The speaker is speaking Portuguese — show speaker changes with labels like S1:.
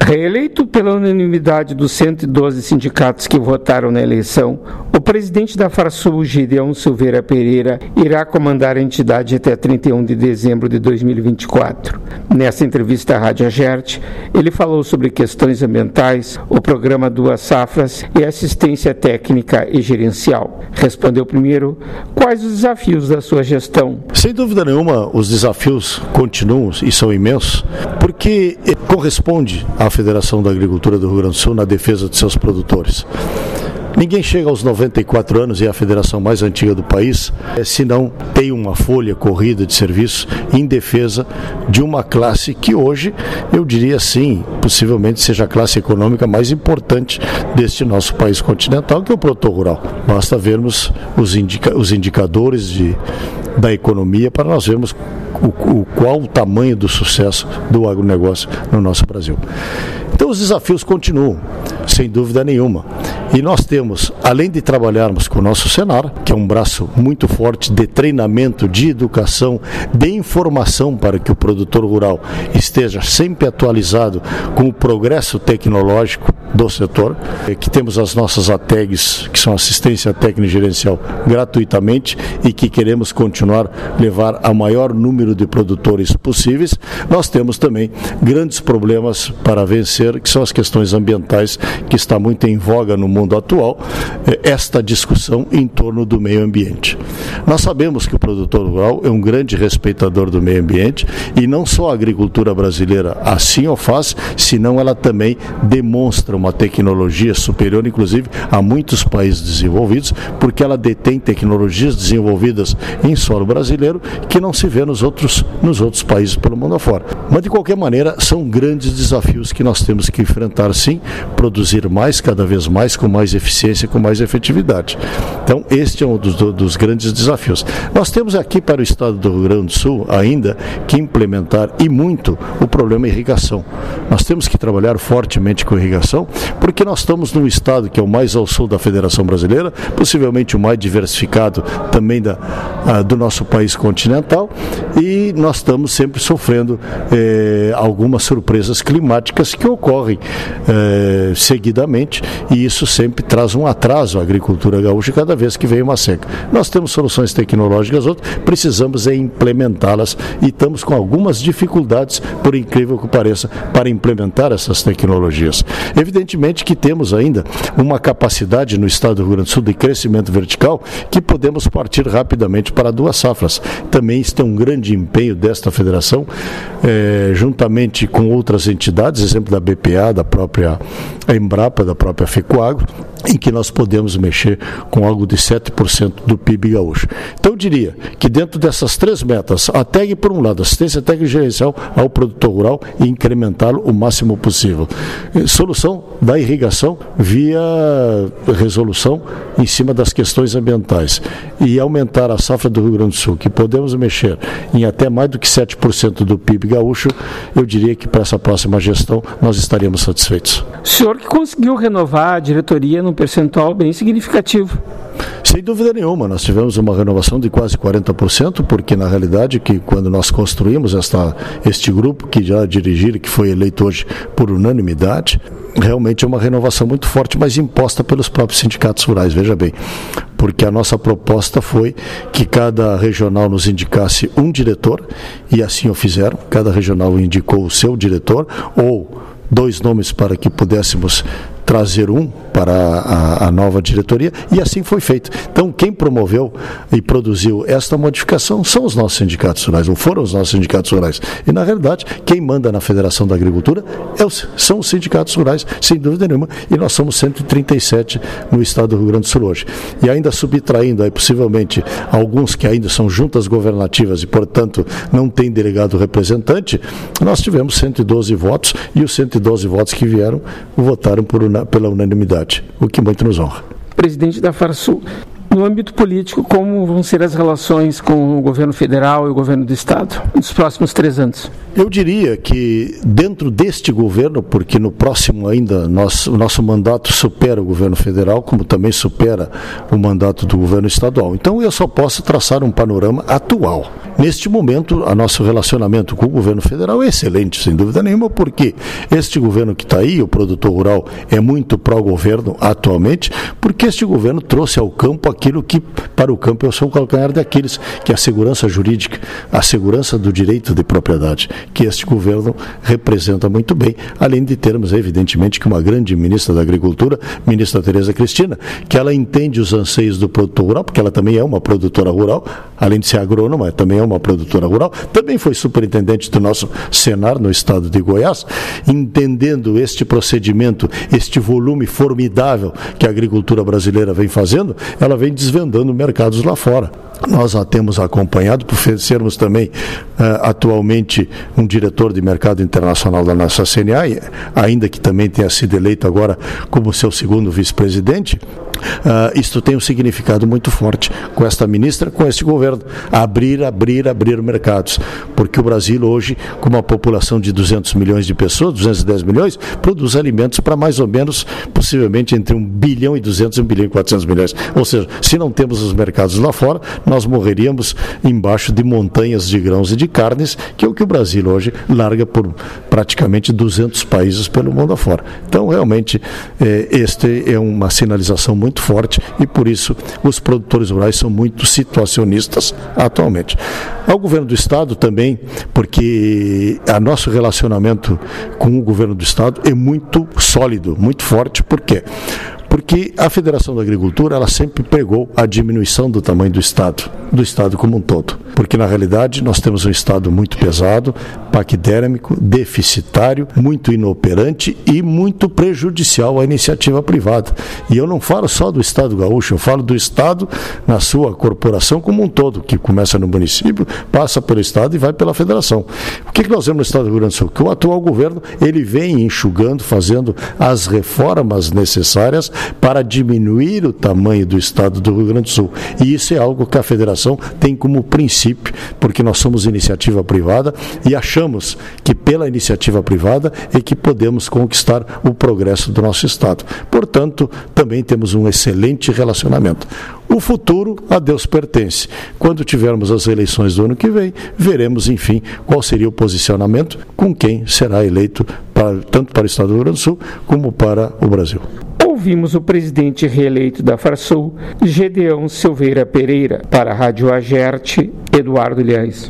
S1: Reeleito pela unanimidade dos 112 sindicatos que votaram na eleição, o presidente da Farsul, Gideon Silveira Pereira, irá comandar a entidade até 31 de dezembro de 2024. Nessa entrevista à Rádio Agerte, ele falou sobre questões ambientais, o programa Duas Safras e assistência técnica e gerencial. Respondeu primeiro quais os desafios da sua gestão.
S2: Sem dúvida nenhuma, os desafios continuam e são imensos, porque corresponde à Federação da Agricultura do Rio Grande do Sul na defesa de seus produtores. Ninguém chega aos 94 anos e é a federação mais antiga do país se não tem uma folha corrida de serviço em defesa de uma classe que hoje, eu diria sim, possivelmente seja a classe econômica mais importante deste nosso país continental, que é o produtor rural. Basta vermos os indicadores da economia para nós vermos qual o tamanho do sucesso do agronegócio no nosso Brasil. Então os desafios continuam, sem dúvida nenhuma. E nós temos, além de trabalharmos com o nosso Senar, que é um braço muito forte de treinamento, de educação, de informação para que o produtor rural esteja sempre atualizado com o progresso tecnológico do setor, que temos as nossas ATEGs, que são assistência técnica e gerencial, gratuitamente e que queremos continuar levar a maior número de produtores possíveis. Nós temos também grandes problemas para vencer, que são as questões ambientais, que está muito em voga no mundo atual, esta discussão em torno do meio ambiente. Nós sabemos que o produtor rural é um grande respeitador do meio ambiente e não só a agricultura brasileira assim o faz, senão ela também demonstra uma tecnologia superior, inclusive, a muitos países desenvolvidos, porque ela detém tecnologias desenvolvidas em solo brasileiro que não se vê nos outros países pelo mundo afora. Mas, de qualquer maneira, são grandes desafios que nós temos que enfrentar, sim, produzir mais, cada vez mais, com mais eficiência, com mais efetividade. Então, este é um dos grandes desafios. Nós temos aqui para o estado do Rio Grande do Sul ainda que implementar, e muito, o problema irrigação. Nós temos que trabalhar fortemente com irrigação, porque nós estamos num estado que é o mais ao sul da Federação Brasileira, possivelmente o mais diversificado também do nosso país continental, e nós estamos sempre sofrendo algumas surpresas climáticas que ocorrem seguidamente, e isso sempre traz um atraso à agricultura gaúcha cada vez que vem uma seca. Nós temos soluções tecnológicas, precisamos implementá-las e estamos com algumas dificuldades, por incrível que pareça, para implementar essas tecnologias. Evidentemente que temos ainda uma capacidade no estado do Rio Grande do Sul de crescimento vertical que podemos partir rapidamente para duas safras. Também isso é um grande empenho desta federação, juntamente com outras entidades, exemplo da BPA, da própria Embrapa, da própria FECOAGRO, em que nós podemos mexer com algo de 7% do PIB gaúcho. Então eu diria que dentro dessas três metas, a TEG por um lado, assistência técnica e gerencial ao produtor rural e incrementá-lo o máximo possível. Solução da irrigação via resolução em cima das questões ambientais e aumentar a safra do Rio Grande do Sul, que podemos mexer em até mais do que 7% do PIB gaúcho, eu diria que para essa próxima gestão nós estaríamos satisfeitos.
S1: O senhor que conseguiu renovar a diretoria num percentual bem significativo.
S2: Sem dúvida nenhuma, nós tivemos uma renovação de quase 40%, porque na realidade que quando nós construímos este grupo que já dirigiram, que foi eleito hoje por unanimidade, realmente é uma renovação muito forte, mas imposta pelos próprios sindicatos rurais, veja bem, porque a nossa proposta foi que cada regional nos indicasse um diretor, e assim o fizeram, cada regional indicou o seu diretor, ou 2 nomes para que pudéssemos trazer um para a nova diretoria, e assim foi feito. Então, quem promoveu e produziu esta modificação são os nossos sindicatos rurais, ou foram os nossos sindicatos rurais. E, na realidade, quem manda na Federação da Agricultura são os sindicatos rurais, sem dúvida nenhuma, e nós somos 137 no estado do Rio Grande do Sul hoje. E ainda subtraindo aí, possivelmente, alguns que ainda são juntas governativas e, portanto, não tem delegado representante, nós tivemos 112 votos, e os 112 votos que vieram votaram pela unanimidade, o que muito nos honra.
S1: Presidente da Farsul, No âmbito político, como vão ser as relações com o governo federal e o governo do estado nos próximos 3 anos?
S2: Eu diria que dentro deste governo, porque no próximo ainda o nosso mandato supera o governo federal, como também supera o mandato do governo estadual. Então eu só posso traçar um panorama atual. Neste momento, o nosso relacionamento com o governo federal é excelente, sem dúvida nenhuma, porque este governo que está aí, o produtor rural, é muito pró-governo atualmente, porque este governo trouxe ao campo aquilo que para o campo é o seu calcanhar de Aquiles, que é a segurança jurídica, a segurança do direito de propriedade, que este governo representa muito bem, além de termos, evidentemente, que uma grande ministra da Agricultura, ministra Tereza Cristina, que ela entende os anseios do produtor rural, porque ela também é uma produtora rural, além de ser agrônoma, também é uma produtora rural, também foi superintendente do nosso Senar no estado de Goiás, entendendo este procedimento, este volume formidável que a agricultura brasileira vem fazendo, ela vem desvendando mercados lá fora. Nós a temos acompanhado, por sermos também atualmente um diretor de mercado internacional da nossa CNA, ainda que também tenha sido eleito agora como seu segundo vice-presidente. Isto tem um significado muito forte com esta ministra, com este governo, abrir mercados, porque o Brasil hoje, com uma população de 200 milhões de pessoas, 210 milhões, produz alimentos para mais ou menos, possivelmente entre 1 bilhão e 200 e 1 bilhão e 400 milhões, ou seja, se não temos os mercados lá fora, nós morreríamos embaixo de montanhas de grãos e de carnes, que é o que o Brasil hoje larga por praticamente 200 países pelo mundo afora. Então, realmente, este é uma sinalização muito forte e, por isso, os produtores rurais são muito situacionistas atualmente. Ao governo do Estado também, porque o nosso relacionamento com o governo do Estado é muito sólido, muito forte. Por quê? Porque a Federação da Agricultura, ela sempre pregou a diminuição do tamanho do Estado como um todo. Porque, na realidade, nós temos um Estado muito pesado, paquidérmico, deficitário, muito inoperante e muito prejudicial à iniciativa privada. E eu não falo só do Estado gaúcho, eu falo do Estado na sua corporação como um todo, que começa no município, passa pelo Estado e vai pela Federação. O que nós vemos no Estado do Rio Grande do Sul? Que o atual governo, ele vem enxugando, fazendo as reformas necessárias para diminuir o tamanho do Estado do Rio Grande do Sul. E isso é algo que a Federação tem como princípio, porque nós somos iniciativa privada e achamos que pela iniciativa privada é que podemos conquistar o progresso do nosso Estado. Portanto, também temos um excelente relacionamento. O futuro a Deus pertence. Quando tivermos as eleições do ano que vem, veremos, enfim, qual seria o posicionamento com quem será eleito tanto para o Estado do Rio Grande do Sul como para o Brasil.
S1: Ouvimos o presidente reeleito da Farsul, Gedeão Silveira Pereira. Para a Rádio Agerte, Eduardo Liais.